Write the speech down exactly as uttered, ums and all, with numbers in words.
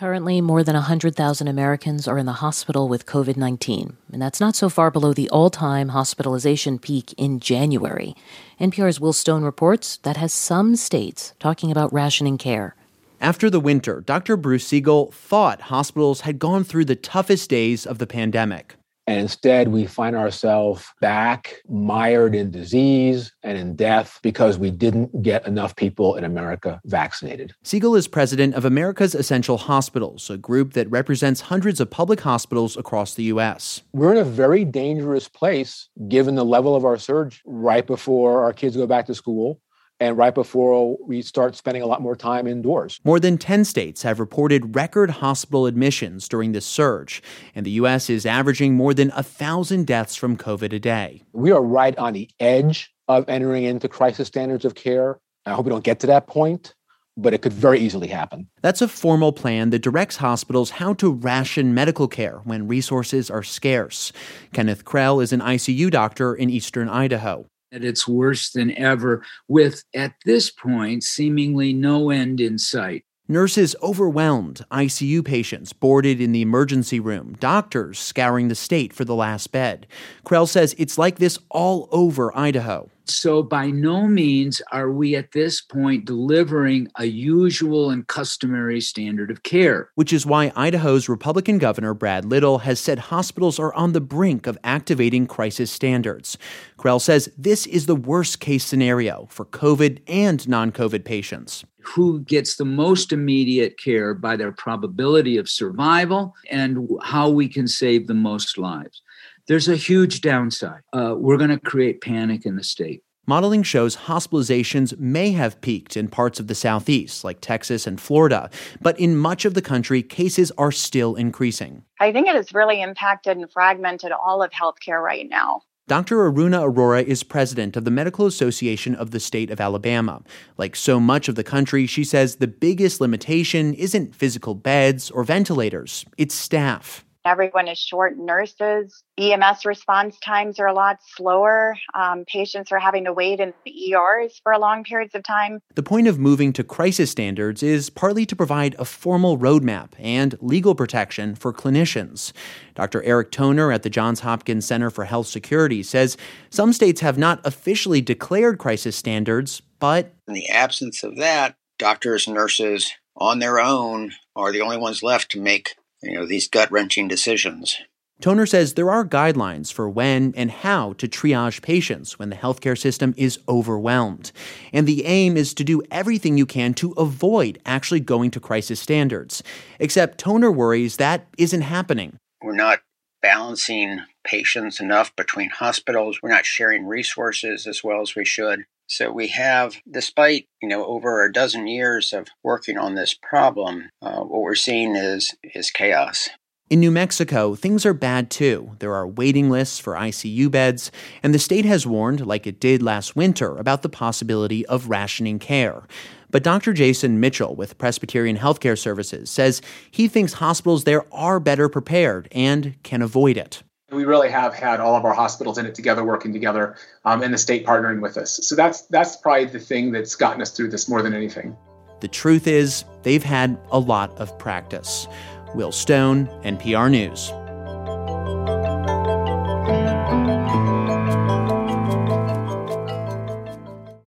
Currently, more than one hundred thousand Americans are in the hospital with covid nineteen, and that's not so far below the all-time hospitalization peak in January. N P R's Will Stone reports that has some states talking about rationing care. After the winter, Doctor Bruce Siegel thought hospitals had gone through the toughest days of the pandemic. And instead, we find ourselves back mired in disease and in death because we didn't get enough people in America vaccinated. Siegel is president of America's Essential Hospitals, a group that represents hundreds of public hospitals across the U S. We're in a very dangerous place, given the level of our surge right before our kids go back to school and right before we start spending a lot more time indoors. More than ten states have reported record hospital admissions during this surge, and the U S is averaging more than one thousand deaths from COVID a day. We are right on the edge of entering into crisis standards of care. I hope we don't get to that point, but it could very easily happen. That's a formal plan that directs hospitals how to ration medical care when resources are scarce. Kenneth Krell is an I C U doctor in eastern Idaho. That it's worse than ever, with, at this point, seemingly no end in sight. Nurses overwhelmed, I C U patients boarded in the emergency room, doctors scouring the state for the last bed. Krell says it's like this all over Idaho. So by no means are we at this point delivering a usual and customary standard of care. Which is why Idaho's Republican Governor Brad Little has said hospitals are on the brink of activating crisis standards. Krell says this is the worst case scenario for COVID and non-COVID patients. Who gets the most immediate care by their probability of survival and how we can save the most lives. There's a huge downside. Uh, we're going to create panic in the state. Modeling shows hospitalizations may have peaked in parts of the Southeast, like Texas and Florida, but in much of the country, cases are still increasing. I think it has really impacted and fragmented all of healthcare right now. Doctor Aruna Arora is president of the Medical Association of the State of Alabama. Like so much of the country, she says the biggest limitation isn't physical beds or ventilators, it's staff. Everyone is short nurses. E M S response times are a lot slower. Um, patients are having to wait in the E Rs for long periods of time. The point of moving to crisis standards is partly to provide a formal roadmap and legal protection for clinicians. Doctor Eric Toner at the Johns Hopkins Center for Health Security says some states have not officially declared crisis standards, but in the absence of that, doctors and nurses on their own are the only ones left to make you know, these gut-wrenching decisions. Toner says there are guidelines for when and how to triage patients when the healthcare system is overwhelmed. And the aim is to do everything you can to avoid actually going to crisis standards. Except Toner worries that isn't happening. We're not balancing patients enough between hospitals. We're not sharing resources as well as we should. So we have, despite, you know, over a dozen years of working on this problem, uh, what we're seeing is is chaos. In New Mexico, things are bad too. There are waiting lists for I C U beds, and the state has warned, like it did last winter, about the possibility of rationing care. But Doctor Jason Mitchell with Presbyterian Healthcare Services says he thinks hospitals there are better prepared and can avoid it. We really have had all of our hospitals in it together, working together, um, and the state partnering with us. So that's that's probably the thing that's gotten us through this more than anything. The truth is, they've had a lot of practice. Will Stone, N P R News.